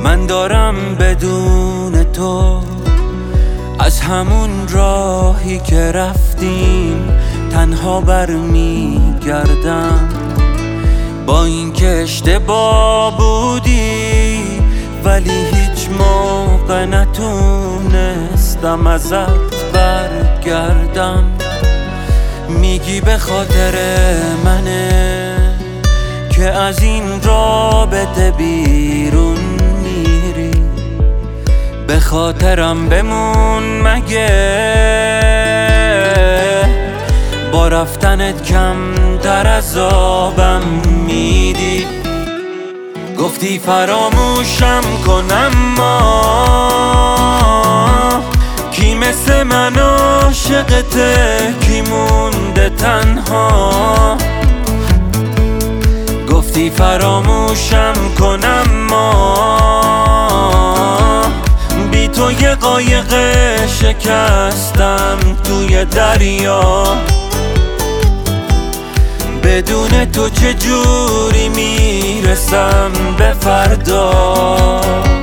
من دارم بدون تو از همون راهی که رفتیم تنها برمیگردم، با اینکه اشتباه بودی ولی هیچ موقع نتونستم ازت برگردم. میگی به خاطر منه که از این رابطه بیرون میری، به خاطرم بمون مگه با رفتنت کمتر عذابم میدی. گفتی فراموشم کنم ما کی مثل من عاشقته، کی مونده تنها. گفتی فراموشم کنم ما بی تو یه قایق شکستم توی دریا. بدون تو چجوری میرسم به فردا؟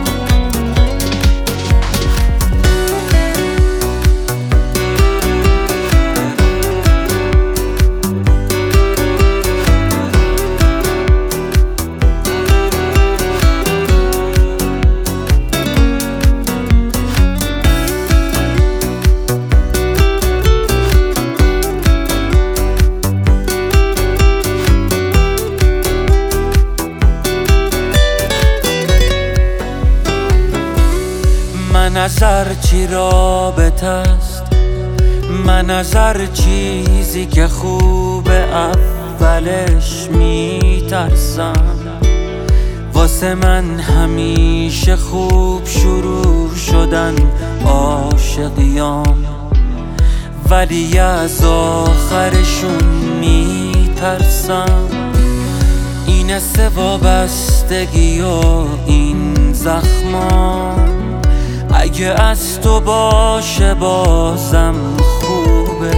من از هر چی رابطه است، من از هر چیزی که خوبه اولش میترسم. واسه من همیشه خوب شروع شدن عاشقیام، ولی از آخرشون میترسم. این حس وابستگی و این زخمام اگه از تو باشه بازم خوبه.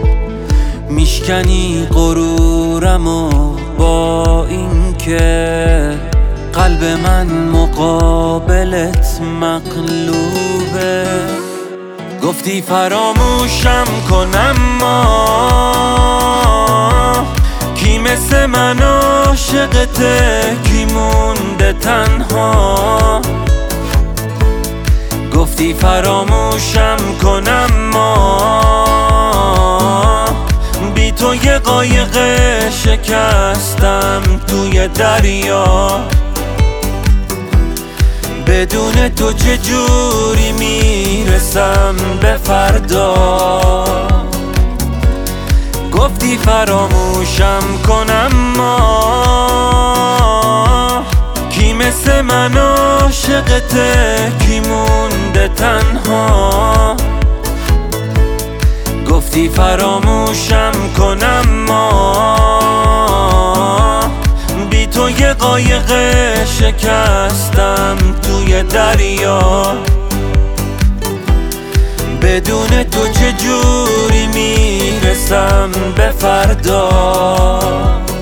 میشکنی غرورم و با این که قلب من مقابلت مغلوبه. گفتی فراموشم کنم ما کی مثل من عاشقته، کی مونده تنها. گفتی فراموشم کنم ما بی تو یه قایق شکستم توی دریا. بدون تو چجوری میرسم به فردا؟ گفتی فراموشم کنم ما کی مثل من عاشقته، کی مونده تنها. گفتی فراموشم کنم ما بی تو یه قایق شکستم توی دریا. بدون تو چجوری میرسم به فردا؟